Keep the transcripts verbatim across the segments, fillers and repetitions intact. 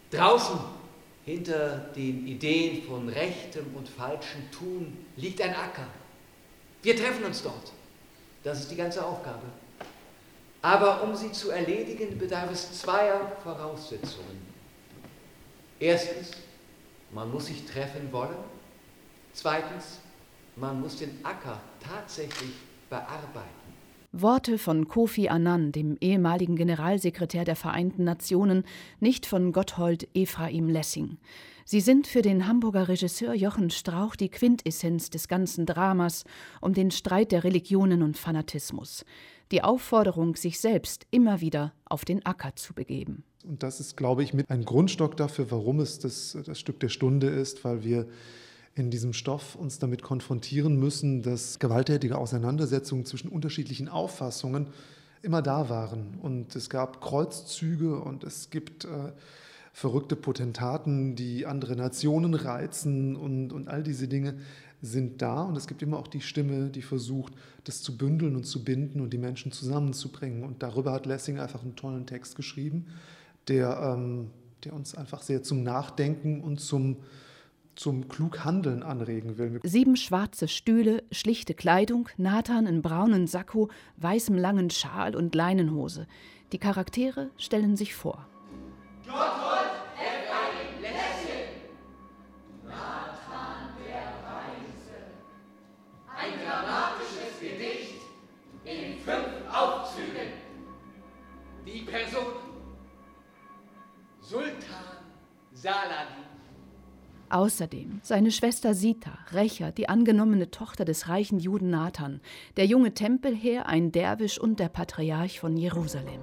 Draußen, hinter den Ideen von rechtem und falschem Tun, liegt ein Acker. Wir treffen uns dort. Das ist die ganze Aufgabe. Aber um sie zu erledigen, bedarf es zweier Voraussetzungen. Erstens, man muss sich treffen wollen. Zweitens, man muss den Acker tatsächlich bearbeiten. Worte von Kofi Annan, dem ehemaligen Generalsekretär der Vereinten Nationen, nicht von Gotthold Ephraim Lessing. Sie sind für den Hamburger Regisseur Jochen Strauch die Quintessenz des ganzen Dramas um den Streit der Religionen und Fanatismus. Die Aufforderung, sich selbst immer wieder auf den Acker zu begeben. Und das ist, glaube ich, mit ein Grundstock dafür, warum es das, das Stück der Stunde ist, weil wir in diesem Stoff uns damit konfrontieren müssen, dass gewalttätige Auseinandersetzungen zwischen unterschiedlichen Auffassungen immer da waren. Und es gab Kreuzzüge und es gibt äh, verrückte Potentaten, die andere Nationen reizen und, und all diese Dinge sind da. Und es gibt immer auch die Stimme, die versucht, das zu bündeln und zu binden und die Menschen zusammenzubringen. Und darüber hat Lessing einfach einen tollen Text geschrieben, der, ähm, der uns einfach sehr zum Nachdenken und zum zum klug Handeln anregen will. Sieben schwarze Stühle, schlichte Kleidung, Nathan in braunen Sakko, weißem langen Schal und Leinenhose. Die Charaktere stellen sich vor. Gotthold Ephraim Lessing, Nathan der Weise. Ein dramatisches Gedicht in fünf Aufzügen. Die Person Sultan Saladin. Außerdem seine Schwester Sita, Rächer, die angenommene Tochter des reichen Juden Nathan, der junge Tempelherr, ein Derwisch und der Patriarch von Jerusalem.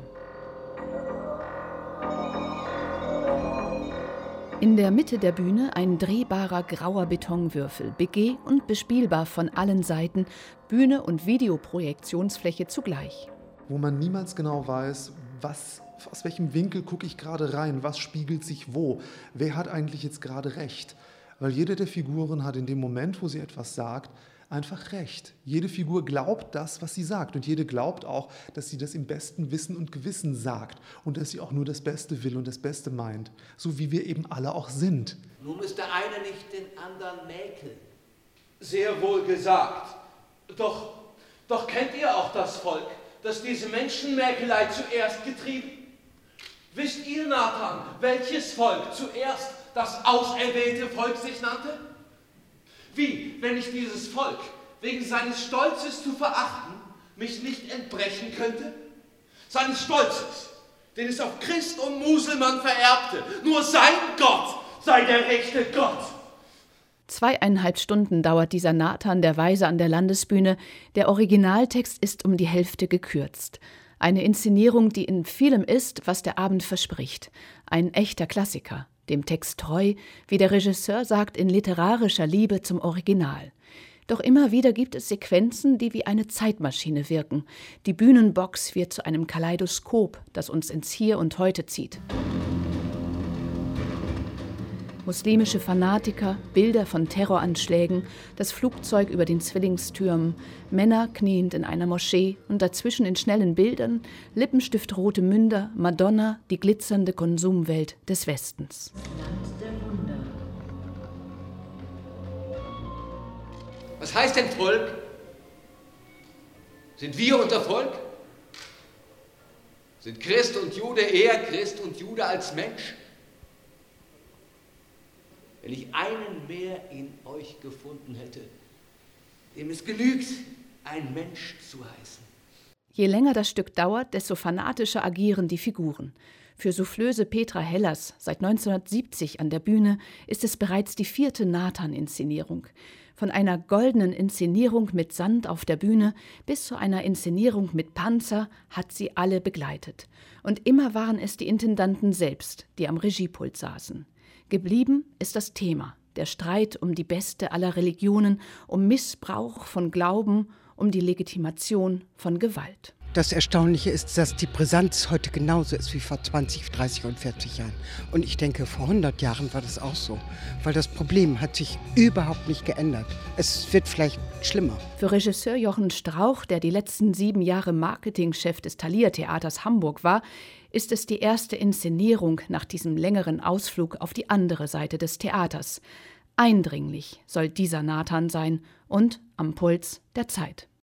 In der Mitte der Bühne ein drehbarer grauer Betonwürfel, begeh- und bespielbar von allen Seiten, Bühne und Videoprojektionsfläche zugleich. Wo man niemals genau weiß, was aus welchem Winkel gucke ich gerade rein, was spiegelt sich wo, wer hat eigentlich jetzt gerade recht. Weil jede der Figuren hat in dem Moment, wo sie etwas sagt, einfach recht. Jede Figur glaubt das, was sie sagt und jede glaubt auch, dass sie das im besten Wissen und Gewissen sagt und dass sie auch nur das Beste will und das Beste meint, so wie wir eben alle auch sind. Nun ist der eine nicht den anderen mäkeln. Sehr wohl gesagt. Doch, doch kennt ihr auch das Volk, das diese Menschenmäkelei zuerst getrieben? Wisst ihr, Nathan, welches Volk zuerst das auserwählte Volk sich nannte? Wie, wenn ich dieses Volk wegen seines Stolzes zu verachten, mich nicht entbrechen könnte? Seines Stolzes, den es auf Christ und Muselmann vererbte. Nur sein Gott sei der rechte Gott. Zweieinhalb Stunden dauert dieser Nathan der Weise an der Landesbühne. Der Originaltext ist um die Hälfte gekürzt. Eine Inszenierung, die in vielem ist, was der Abend verspricht. Ein echter Klassiker, dem Text treu, wie der Regisseur sagt, in literarischer Liebe zum Original. Doch immer wieder gibt es Sequenzen, die wie eine Zeitmaschine wirken. Die Bühnenbox wird zu einem Kaleidoskop, das uns ins Hier und Heute zieht. Muslimische Fanatiker, Bilder von Terroranschlägen, das Flugzeug über den Zwillingstürmen, Männer kniend in einer Moschee und dazwischen in schnellen Bildern lippenstiftrote Münder, Madonna, die glitzernde Konsumwelt des Westens. Land der Wunder. Was heißt denn Volk? Sind wir unser Volk? Sind Christ und Jude eher Christ und Jude als Mensch? Wenn ich einen mehr in euch gefunden hätte, dem es genügt, ein Mensch zu heißen. Je länger das Stück dauert, desto fanatischer agieren die Figuren. Für Soufflöse Petra Hellers, seit neunzehnhundertsiebzig an der Bühne, ist es bereits die vierte Nathan-Inszenierung. Von einer goldenen Inszenierung mit Sand auf der Bühne bis zu einer Inszenierung mit Panzer hat sie alle begleitet. Und immer waren es die Intendanten selbst, die am Regiepult saßen. Geblieben ist das Thema, der Streit um die beste aller Religionen, um Missbrauch von Glauben, um die Legitimation von Gewalt. Das Erstaunliche ist, dass die Brisanz heute genauso ist wie vor zwanzig, dreißig und vierzig Jahren. Und ich denke, vor hundert Jahren war das auch so. Weil das Problem hat sich überhaupt nicht geändert. Es wird vielleicht schlimmer. Für Regisseur Jochen Strauch, der die letzten sieben Jahre Marketingchef des Thalia Theaters Hamburg war, ist es die erste Inszenierung nach diesem längeren Ausflug auf die andere Seite des Theaters. Eindringlich soll dieser Nathan sein und am Puls der Zeit.